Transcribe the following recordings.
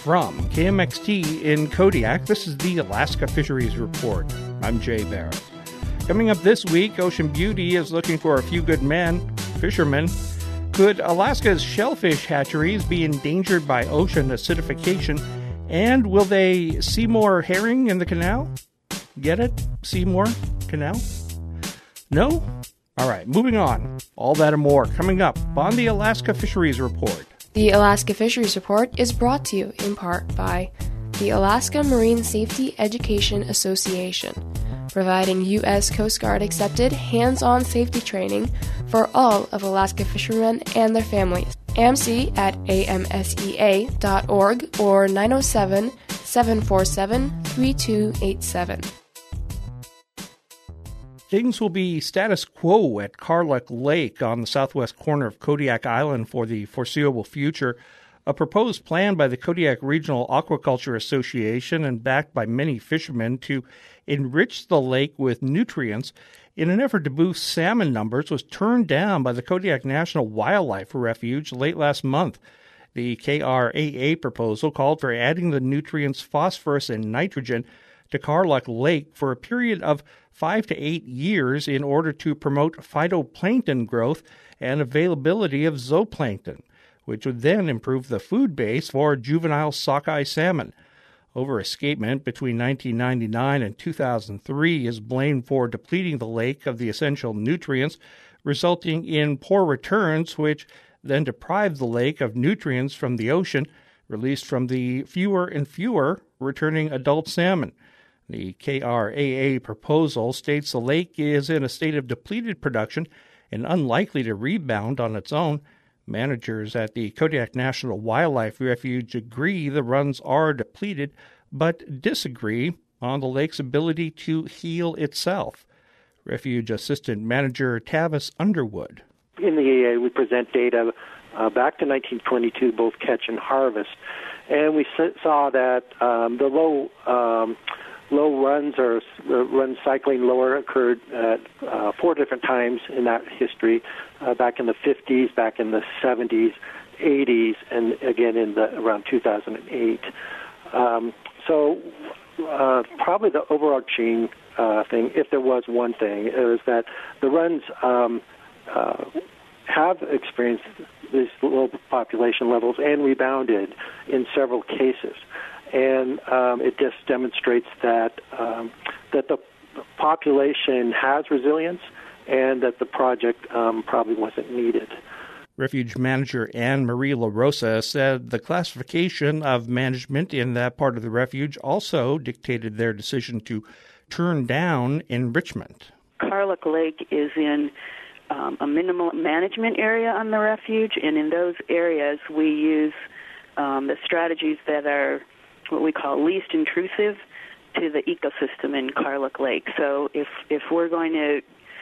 From KMXT in Kodiak, this is the Alaska Fisheries Report. I'm Jay Barrett. Coming up this week, Ocean Beauty is looking for a few good fishermen. Could Alaska's shellfish hatcheries be endangered by ocean acidification? And will they see more herring in the canal? Get it? Seymour Canal? No? All right, moving on. All that and more coming up on the Alaska Fisheries Report. The Alaska Fisheries Report is brought to you in part by the Alaska Marine Safety Education Association, providing U.S. Coast Guard accepted hands-on safety training for all of Alaska fishermen and their families. AMSEA at amsea.org or 907-747-3287. Things will be status quo at Karluk Lake on the southwest corner of Kodiak Island for the foreseeable future. A proposed plan by the Kodiak Regional Aquaculture Association and backed by many fishermen to enrich the lake with nutrients in an effort to boost salmon numbers was turned down by the Kodiak National Wildlife Refuge late last month. The KRAA proposal called for adding the nutrients phosphorus and nitrogen to Karluk Lake for a period of 5 to 8 years in order to promote phytoplankton growth and availability of zooplankton, which would then improve the food base for juvenile sockeye salmon. Overescapement between 1999 and 2003 is blamed for depleting the lake of the essential nutrients, resulting in poor returns, which then deprived the lake of nutrients from the ocean, released from the fewer and fewer returning adult salmon. The KRAA proposal states the lake is in a state of depleted production and unlikely to rebound on its own. Managers at the Kodiak National Wildlife Refuge agree the runs are depleted, but disagree on the lake's ability to heal itself. Refuge Assistant Manager Tavis Underwood. In the EA, we present data back to 1922, both catch and harvest, and we saw that the low runs or run cycling lower occurred at 4 different times in that history, back in the 50s, back in the 70s, 80s, and again in around 2008. So probably the overarching thing, if there was one thing, is that the runs have experienced these low population levels and rebounded in several cases. And it just demonstrates that the population has resilience and that the project probably wasn't needed. Refuge Manager Anne Marie LaRosa said the classification of management in that part of the refuge also dictated their decision to turn down enrichment. Karluk Lake is in a minimal management area on the refuge, and in those areas we use the strategies that are what we call least intrusive to the ecosystem in Karluk Lake. So if we're going to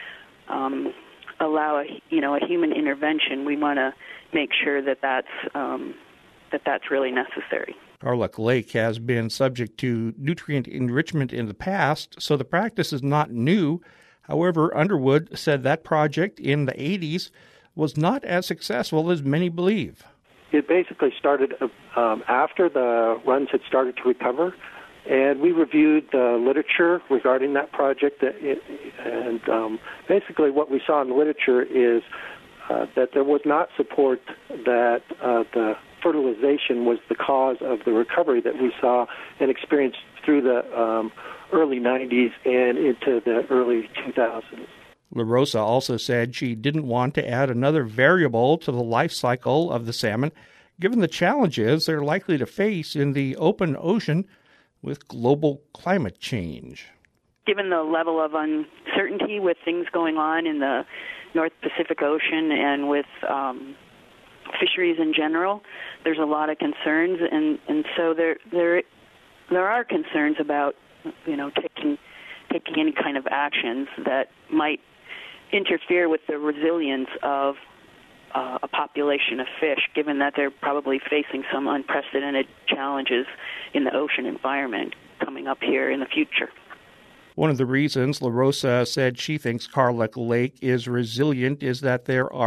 allow a human intervention, we want to make sure that that's really necessary. Karluk Lake has been subject to nutrient enrichment in the past, so the practice is not new. However, Underwood said that project in the 80s was not as successful as many believe. It basically started after the runs had started to recover, and we reviewed the literature regarding that project, and basically what we saw in the literature is that there was not support that the fertilization was the cause of the recovery that we saw and experienced through the early 90s and into the early 2000s. LaRosa also said she didn't want to add another variable to the life cycle of the salmon, given the challenges they're likely to face in the open ocean with global climate change. Given the level of uncertainty with things going on in the North Pacific Ocean and with fisheries in general, there's a lot of concerns, and so there are concerns about taking any kind of actions that might interfere with the resilience of a population of fish, given that they're probably facing some unprecedented challenges in the ocean environment coming up here in the future. One of the reasons LaRosa said she thinks Karluk Lake is resilient is that there are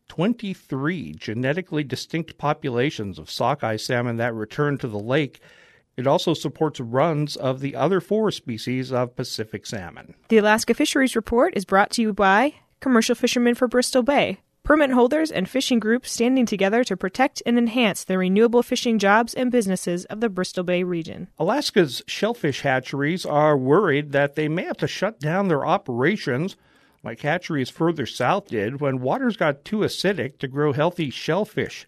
23 genetically distinct populations of sockeye salmon that return to the lake. It also supports runs of the other 4 species of Pacific salmon. The Alaska Fisheries Report is brought to you by Commercial Fishermen for Bristol Bay, permit holders and fishing groups standing together to protect and enhance the renewable fishing jobs and businesses of the Bristol Bay region. Alaska's shellfish hatcheries are worried that they may have to shut down their operations, like hatcheries further south did, when waters got too acidic to grow healthy shellfish.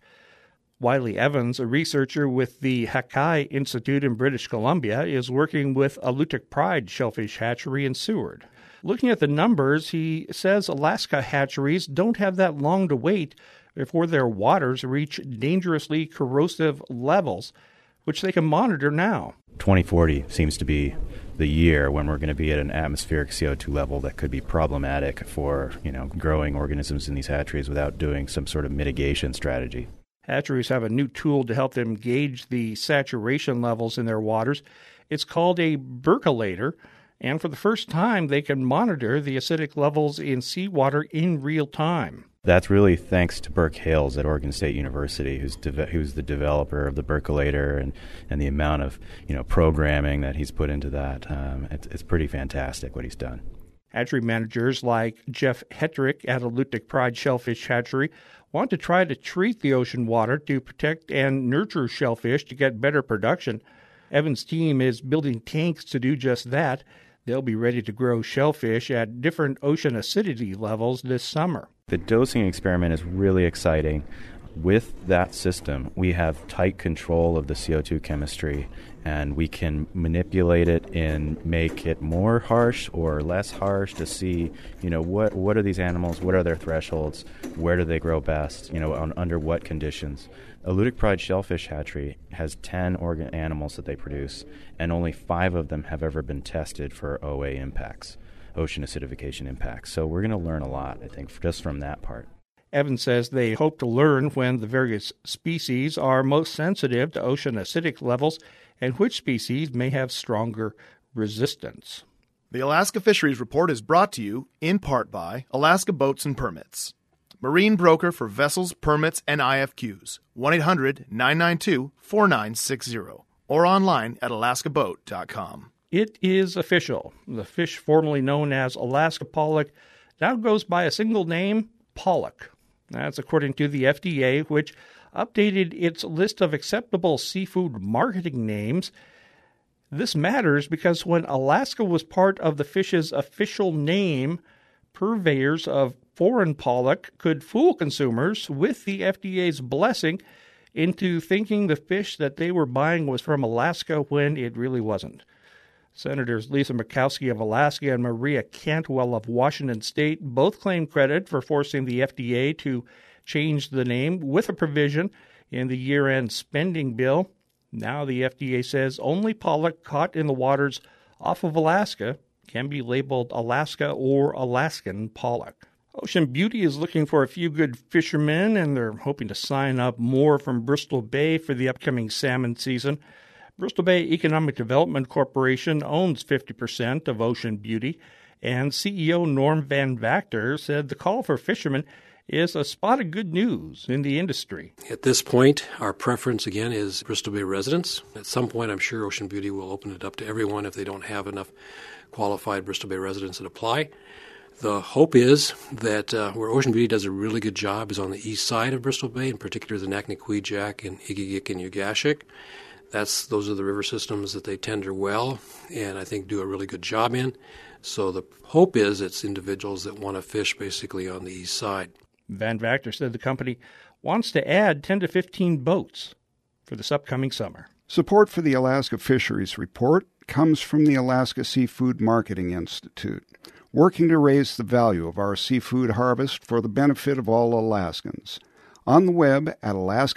Wiley Evans, a researcher with the Hakai Institute in British Columbia, is working with Alutiiq Pride Shellfish Hatchery in Seward. Looking at the numbers, he says Alaska hatcheries don't have that long to wait before their waters reach dangerously corrosive levels, which they can monitor now. 2040 seems to be the year when we're going to be at an atmospheric CO2 level that could be problematic for, growing organisms in these hatcheries without doing some sort of mitigation strategy. Hatcheries have a new tool to help them gauge the saturation levels in their waters. It's called a Berkolator, and for the first time, they can monitor the acidic levels in seawater in real time. That's really thanks to Burke Hales at Oregon State University, who's the developer of the Berkolator, and the amount of programming that he's put into that. It's pretty fantastic what he's done. Hatchery managers like Jeff Hetrick at Alutiiq Pride Shellfish Hatchery want to try to treat the ocean water to protect and nurture shellfish to get better production. Evan's team is building tanks to do just that. They'll be ready to grow shellfish at different ocean acidity levels this summer. The dosing experiment is really exciting. With that system, we have tight control of the CO2 chemistry, and we can manipulate it and make it more harsh or less harsh to see, what are these animals, what are their thresholds, where do they grow best, under what conditions. Alutiiq Pride Shellfish Hatchery has 10 animals that they produce, and only 5 of them have ever been tested for OA impacts, ocean acidification impacts. So we're going to learn a lot, I think, just from that part. Evans says they hope to learn when the various species are most sensitive to ocean acidic levels and which species may have stronger resistance. The Alaska Fisheries Report is brought to you in part by Alaska Boats and Permits, marine broker for vessels, permits, and IFQs. 1-800-992-4960 or online at alaskaboat.com. It is official. The fish formerly known as Alaska pollock now goes by a single name, pollock. That's according to the FDA, which updated its list of acceptable seafood marketing names. This matters because when Alaska was part of the fish's official name, purveyors of foreign pollock could fool consumers with the FDA's blessing into thinking the fish that they were buying was from Alaska when it really wasn't. Senators Lisa Murkowski of Alaska and Maria Cantwell of Washington State both claim credit for forcing the FDA to change the name with a provision in the year-end spending bill. Now the FDA says only pollock caught in the waters off of Alaska can be labeled Alaska or Alaskan pollock. Ocean Beauty is looking for a few good fishermen, and they're hoping to sign up more from Bristol Bay for the upcoming salmon season. Bristol Bay Economic Development Corporation owns 50% of Ocean Beauty, and CEO Norm Van Vactor said the call for fishermen is a spot of good news in the industry. At this point, our preference, again, is Bristol Bay residents. At some point, I'm sure Ocean Beauty will open it up to everyone if they don't have enough qualified Bristol Bay residents that apply. The hope is that where Ocean Beauty does a really good job is on the east side of Bristol Bay, in particular the Naknequejack and Igigik and Ugashik. Those are the river systems that they tender well and I think do a really good job in. So the hope is it's individuals that want to fish basically on the east side. Van Vactor said the company wants to add 10 to 15 boats for this upcoming summer. Support for the Alaska Fisheries Report comes from the Alaska Seafood Marketing Institute, working to raise the value of our seafood harvest for the benefit of all Alaskans. On the web at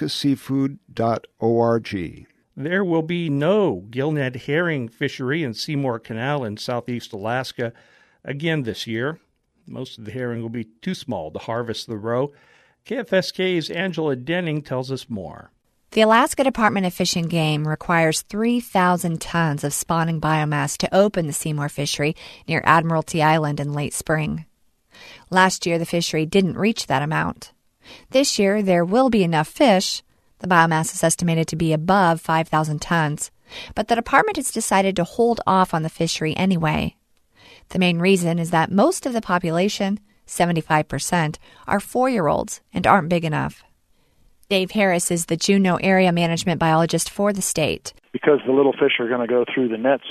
alaskaseafood.org. There will be no gillnet herring fishery in Seymour Canal in southeast Alaska again this year. Most of the herring will be too small to harvest the roe. KFSK's Angela Denning tells us more. The Alaska Department of Fish and Game requires 3,000 tons of spawning biomass to open the Seymour fishery near Admiralty Island in late spring. Last year, the fishery didn't reach that amount. This year, there will be enough fish. The biomass is estimated to be above 5,000 tons. But the department has decided to hold off on the fishery anyway. The main reason is that most of the population, 75%, are 4-year-olds and aren't big enough. Dave Harris is the Juneau area management biologist for the state. Because the little fish are going to go through the nets,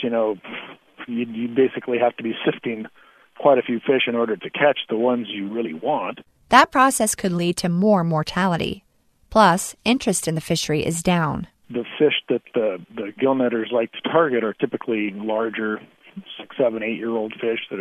you basically have to be sifting quite a few fish in order to catch the ones you really want. That process could lead to more mortality. Plus, interest in the fishery is down. The fish that the gill netters like to target are typically larger, 6, 7, 8-year-old fish that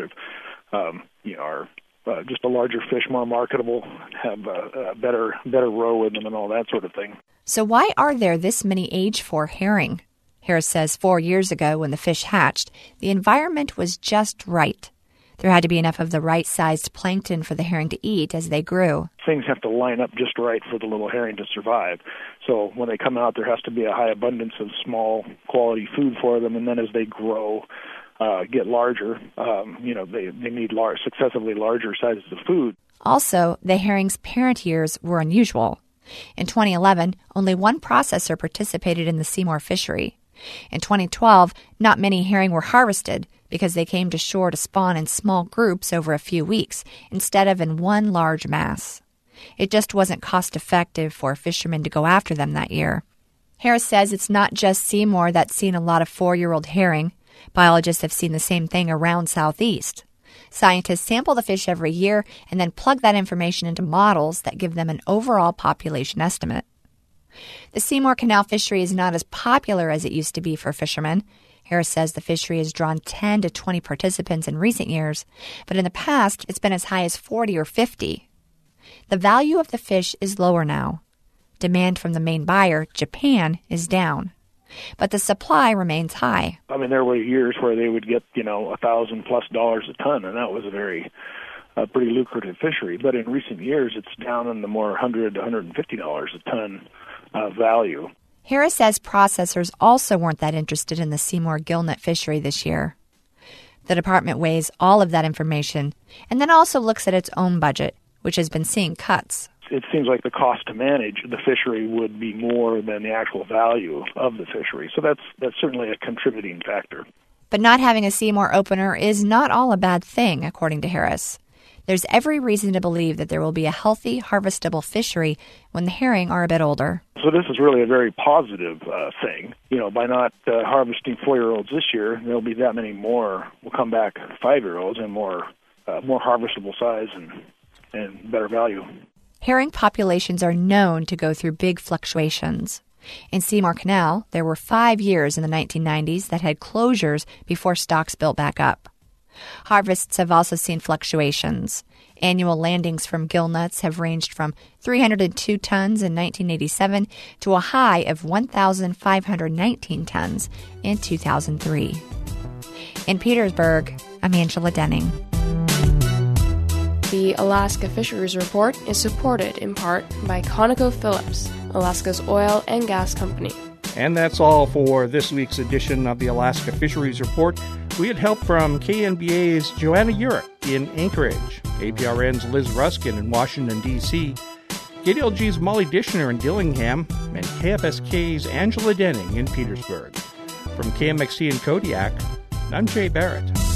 are just a larger fish, more marketable, have a better roe in them and all that sort of thing. So why are there this many age 4 herring? Harris says 4 years ago when the fish hatched, the environment was just right. There had to be enough of the right-sized plankton for the herring to eat as they grew. Things have to line up just right for the little herring to survive. So when they come out, there has to be a high abundance of small quality food for them, and then as they grow, get larger, they need successively larger sizes of food. Also, the herring's parent years were unusual. In 2011, only one processor participated in the Seymour fishery. In 2012, not many herring were harvested because they came to shore to spawn in small groups over a few weeks instead of in one large mass. It just wasn't cost-effective for fishermen to go after them that year. Harris says it's not just Seymour that's seen a lot of 4-year-old herring. Biologists have seen the same thing around Southeast. Scientists sample the fish every year and then plug that information into models that give them an overall population estimate. The Seymour Canal fishery is not as popular as it used to be for fishermen. Harris says the fishery has drawn 10 to 20 participants in recent years, but in the past it's been as high as 40 or 50. The value of the fish is lower now. Demand from the main buyer, Japan, is down. But the supply remains high. I mean, there were years where they would get, $1,000+ a ton, and that was a pretty lucrative fishery. But in recent years, it's down in the more $100 to $150 a ton value. Harris says processors also weren't that interested in the Seymour gillnet fishery this year. The department weighs all of that information and then also looks at its own budget, which has been seeing cuts. It seems like the cost to manage the fishery would be more than the actual value of the fishery. So that's certainly a contributing factor. But not having a Seymour opener is not all a bad thing, according to Harris. There's every reason to believe that there will be a healthy, harvestable fishery when the herring are a bit older. So this is really a very positive thing. By not harvesting 4-year-olds this year, there'll be that many more will come back 5-year-olds and more harvestable size and better value. Herring populations are known to go through big fluctuations. In Seymour Canal, there were 5 years in the 1990s that had closures before stocks built back up. Harvests have also seen fluctuations. Annual landings from gillnets have ranged from 302 tons in 1987 to a high of 1,519 tons in 2003. In Petersburg, I'm Angela Denning. The Alaska Fisheries Report is supported in part by ConocoPhillips, Alaska's oil and gas company. And that's all for this week's edition of the Alaska Fisheries Report. We had help from KNBA's Joanna Urich in Anchorage, APRN's Liz Ruskin in Washington, D.C., KDLG's Molly Dishner in Dillingham, and KFSK's Angela Denning in Petersburg. From KMXT in Kodiak, I'm Jay Barrett.